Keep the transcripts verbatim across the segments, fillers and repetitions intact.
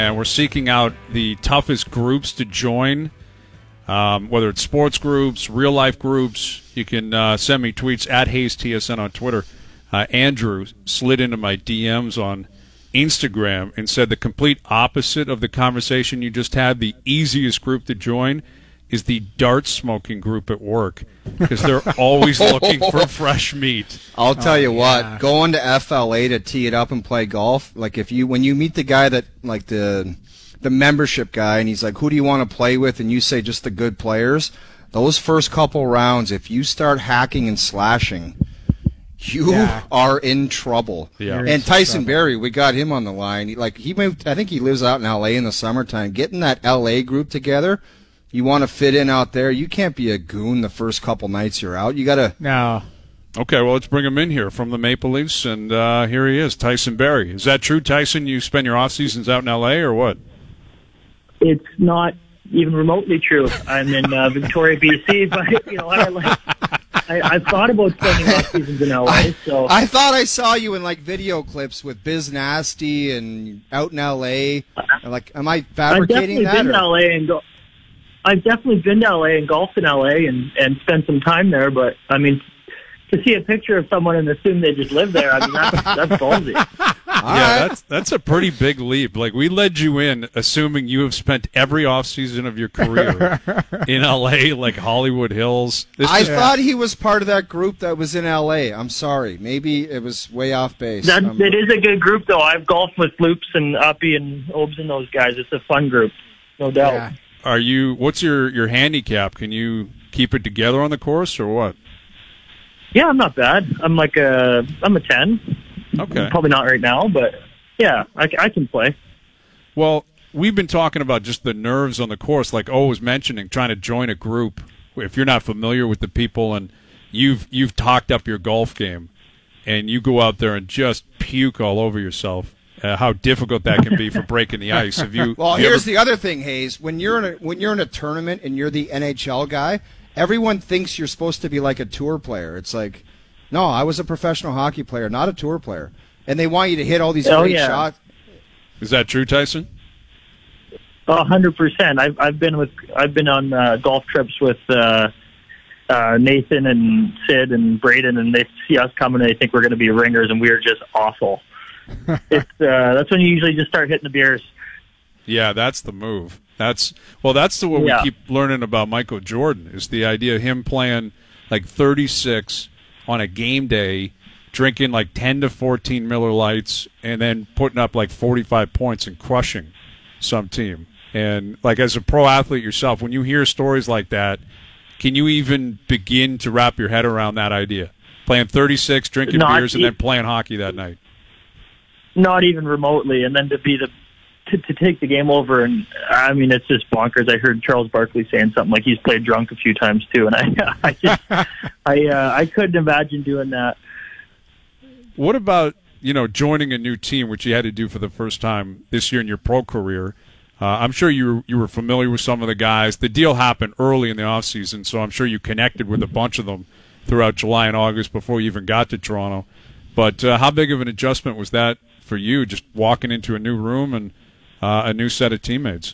And we're seeking out the toughest groups to join, um, whether it's sports groups, real-life groups. You can uh, send me tweets at Hayes T S N on Twitter. Uh, Andrew slid into my D Ms on Instagram and said the complete opposite of the conversation you just had. The easiest group to join is the dart smoking group at work because they're always looking for fresh meat. I'll tell oh, you what, yeah. going to F L A to tee it up and play golf, like if you when you meet the guy that like the the membership guy and he's like, who do you want to play with, and you say just the good players, those first couple rounds, if you start hacking and slashing, you Yeah. are in trouble. Yeah. You're And in Tyson trouble. Berry, we got him on the line. He, like he moved, I think he lives out in L A in the summertime. Getting that L A group together, you want to fit in out there. You can't be a goon the first couple nights you're out. You got to. No. Okay, well, let's bring him in here from the Maple Leafs, and uh, here he is, Tyson Berry. Is that true, Tyson? You spend your off seasons out in L A or what? It's not even remotely true. I'm in uh, Victoria, B C, but you know what? I like. I, I've thought about spending off seasons in L A. So I thought I saw you in like video clips with Biz Nasty and out in L A. Like, am I I've fabricating definitely that? been or- to L A and go. I've definitely been to L A and golfed in L A and and spent some time there. But I mean, to see a picture of someone and assume they just live there, I mean that's that's ballsy. All yeah, right. that's that's a pretty big leap. Like, we led you in assuming you have spent every off season of your career in L A, like Hollywood Hills. This I is- thought he was part of that group that was in L A. I'm sorry. Maybe it was way off base. That Um, it is a good group though. I've golfed with Loops and Uppy and Obes and those guys. It's a fun group, no doubt. Yeah. Are you? What's your your handicap? Can you keep it together on the course or what? Yeah, I'm not bad. I'm like a I'm a ten. Okay. Probably not right now, but yeah, I, I can play. Well, we've been talking about just the nerves on the course, like O was mentioning, trying to join a group. If you're not familiar with the people and you've you've talked up your golf game, and you go out there and just puke all over yourself, uh, how difficult that can be for breaking the ice. Have you? Well, have you here's ever- the other thing, Hayes. When you're in a when you're in a tournament and you're the N H L guy, everyone thinks you're supposed to be like a tour player. It's like, no, I was a professional hockey player, not a tour player. And they want you to hit all these Oh, great yeah. shots. Is that true, Tyson? A hundred percent. I've I've been with I've been on uh, golf trips with uh, uh, Nathan and Sid and Braden, and they see us coming and they think we're going to be ringers, and we are just awful. it's uh, that's when you usually just start hitting the beers. Yeah, that's the move. That's well, that's the what Yeah. we keep learning about Michael Jordan is the idea of him playing like thirty-six on a game day, drinking like ten to fourteen Miller Lights, and then putting up like forty-five points and crushing some team. And like as a pro athlete yourself, when you hear stories like that, can you even begin to wrap your head around that idea? Playing thirty-six, drinking Not beers, and e- then playing hockey that night. Not even remotely, and then to be the to, to take the game over, and I mean it's just bonkers. I heard Charles Barkley saying something like he's played drunk a few times too, and I I just I uh, I couldn't imagine doing that. What about, you know, joining a new team, which you had to do for the first time this year in your pro career? Uh, I'm sure you you were familiar with some of the guys. The deal happened early in the offseason, so I'm sure you connected with a bunch of them throughout July and August before you even got to Toronto. But uh, how big of an adjustment was that for you, just walking into a new room and uh, a new set of teammates?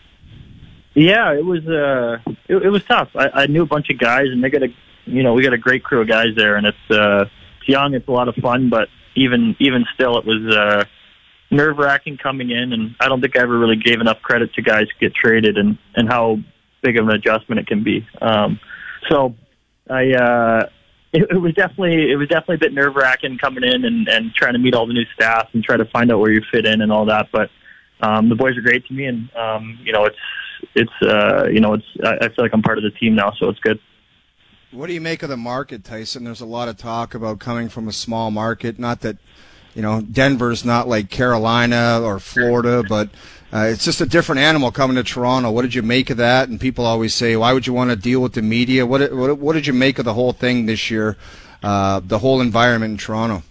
Yeah, it was uh, it, it was tough. I, I knew a bunch of guys, and they got a, you know, we got a great crew of guys there, and it's uh, it's young, it's a lot of fun, but even even still, it was uh, nerve wracking coming in, and I don't think I ever really gave enough credit to guys to get traded, and and how big of an adjustment it can be. Um, so I. Uh, It, it was definitely it was definitely a bit nerve wracking coming in and, and trying to meet all the new staff and try to find out where you fit in and all that. But um, the boys are great to me, and um, you know it's it's uh, you know it's I, I feel like I'm part of the team now, so it's good. What do you make of the market, Tyson? There's a lot of talk about coming from a small market. Not that, you know, Denver's not like Carolina or Florida, but uh, it's just a different animal coming to Toronto. What did you make of that? And people always say, why would you want to deal with the media? What what, what did you make of the whole thing this year, uh, the whole environment in Toronto?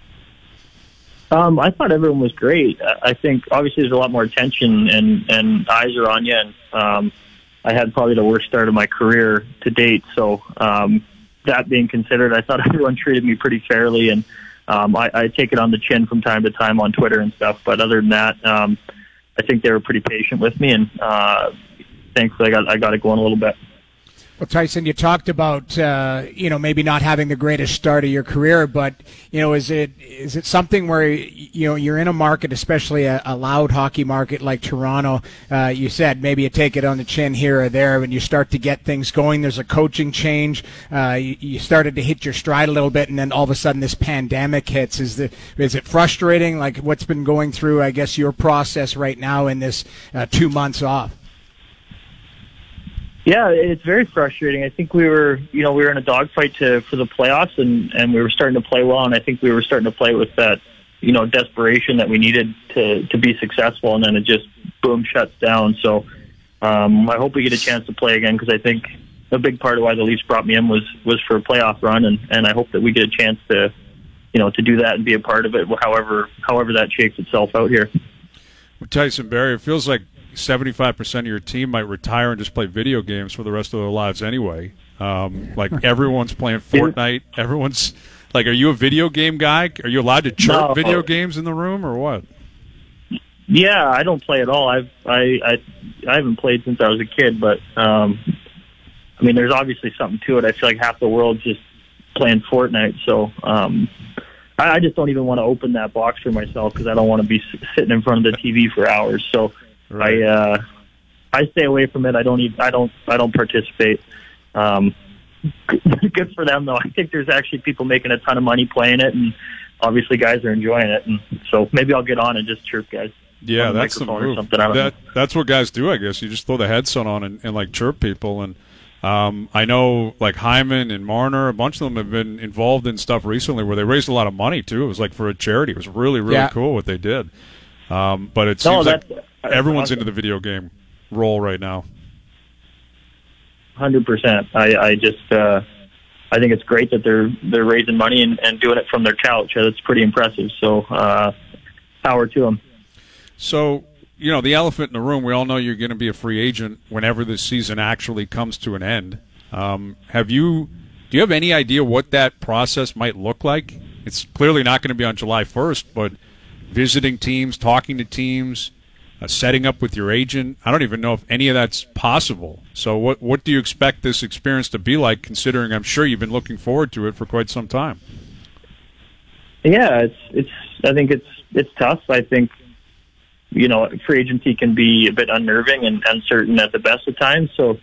Um, I thought everyone was great. I I think obviously there's a lot more attention and, and eyes are on you. And um, I had probably the worst start of my career to date. So um, that being considered, I thought everyone treated me pretty fairly. And um, I, I take it on the chin from time to time on Twitter and stuff. But other than that, um, I think they were pretty patient with me, and uh, thankfully I got I got it going a little bit. Well, Tyson, you talked about uh, you know maybe not having the greatest start of your career, but you know is it is it something where you know you're in a market, especially a, a loud hockey market like Toronto? Uh, you said maybe you take it on the chin here or there, when you start to get things going. There's a coaching change. Uh, you, you started to hit your stride a little bit, and then all of a sudden this pandemic hits. Is the is it frustrating? Like what's been going through, I guess, your process right now in this uh, two months off? Yeah, it's very frustrating. I think we were, you know, we were in a dogfight to for the playoffs, and, and we were starting to play well, and I think we were starting to play with that, you know, desperation that we needed to to be successful, and then it just boom shuts down. So um, I hope we get a chance to play again, because I think a big part of why the Leafs brought me in was was for a playoff run, and, and I hope that we get a chance to, you know, to do that and be a part of it, however however that shakes itself out here. Well, Tyson Barrie, it feels like seventy-five percent of your team might retire and just play video games for the rest of their lives anyway. Um, like everyone's playing Fortnite. Everyone's like, are you a video game guy? Are you allowed to chirp No. video games in the room or what? Yeah, I don't play at all. I've I I, I haven't played since I was a kid, but um, I mean, there's obviously something to it. I feel like half the world's just playing Fortnite, so um, I, I just don't even want to open that box for myself, because I don't want to be sitting in front of the T V for hours. So. Right. I uh, I stay away from it. I don't even, I don't I don't participate. Um, good for them though. I think there's actually people making a ton of money playing it, and obviously guys are enjoying it. And so maybe I'll get on and just chirp guys. Yeah, that's the move. Or something. I don't that, know. That's what guys do, I guess. You just throw the headset on and, and like chirp people. And um, I know like Hyman and Marner, a bunch of them have been involved in stuff recently where they raised a lot of money too. It was like for a charity. It was really really Yeah. cool what they did. Um, but it No, seems like that's- everyone's awesome. into the video game role right now. Hundred percent. I I just uh, I think it's great that they're they're raising money and, and doing it from their couch. That's pretty impressive. So uh, power to them. So, you know, the elephant in the room, we all know you're going to be a free agent whenever this season actually comes to an end. Um, have you, do you have any idea what that process might look like? It's clearly not going to be on July first, but visiting teams, talking to teams, uh, setting up with your agent, I don't even know if any of that's possible. So what, what do you expect this experience to be like, considering I'm sure you've been looking forward to it for quite some time? Yeah, it's it's. I think it's it's tough. I think, you know, free agency can be a bit unnerving and uncertain at the best of times. So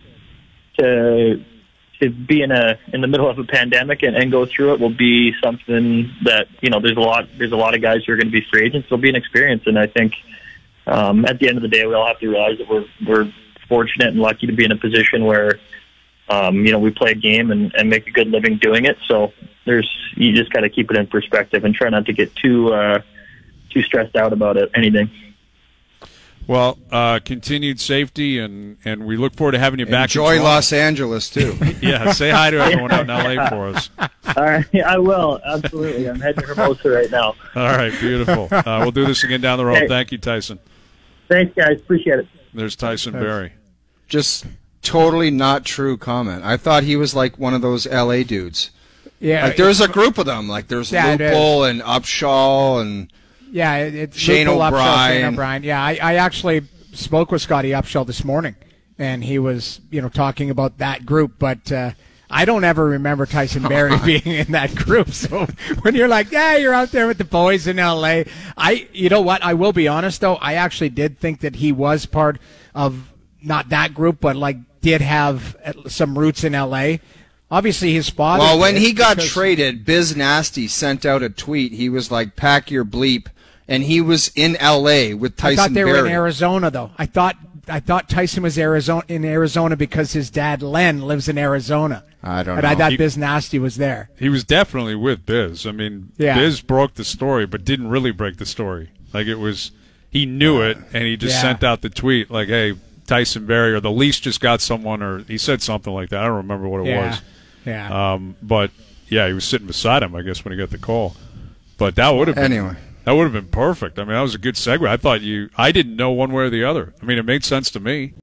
to to be in a in the middle of a pandemic and, and go through it will be something that, you know, there's a lot there's a lot of guys who are going to be free agents. It'll be an experience, and I think um, at the end of the day, we all have to realize that we're we're fortunate and lucky to be in a position where um, you know, we play a game and, and make a good living doing it. So there's you just got to keep it in perspective and try not to get too uh, too stressed out about it, anything. Well, uh, continued safety, and, and we look forward to having you back. in Enjoy Toronto. Los Angeles, too. Yeah, say hi to everyone out in L A for us. All right, I will, absolutely. I'm heading to Hermosa right now. All right, beautiful. Uh, we'll do this again down the road. Hey. Thank you, Tyson. Thanks, guys. Appreciate it. There's Tyson Barrie. Just totally not true comment. I thought he was like one of those L A dudes. Yeah, Like there's a group of them. Like there's Yeah, it Lupul and Upshaw and Yeah, it- it's Shane Lupul, Upshaw, O'Brien. Shane O'Brien. Yeah, I, I actually spoke with Scotty Upshaw this morning, and he was, you know, talking about that group. But uh, I don't ever remember Tyson Barrie being in that group. So when you're like, yeah, you're out there with the boys in L A, I, you know what? I will be honest though. I actually did think that he was part of not that group, but like did have some roots in L A. Obviously, his father. well, when did, he got because- traded, Biz Nasty sent out a tweet. He was like, "Pack your bleep," and he was in L A with I Tyson thought they Barrie. were in Arizona, though. I thought I thought Tyson was Arizona in Arizona because his dad Len lives in Arizona. I don't and know. I thought He- Biz Nasty was there. He was definitely with Biz. I mean, Yeah. Biz broke the story, but didn't really break the story. Like it was, he knew it, and he just Yeah. sent out the tweet like, "Hey, Tyson Barrie, or the Leafs just got someone," or he said something like that. I don't remember what it Yeah, was. yeah. Um, but yeah, he was sitting beside him, I guess, when he got the call. But that would have been Anyway. that would have been perfect. I mean, that was a good segue. I thought you, I didn't know one way or the other. I mean, it made sense to me.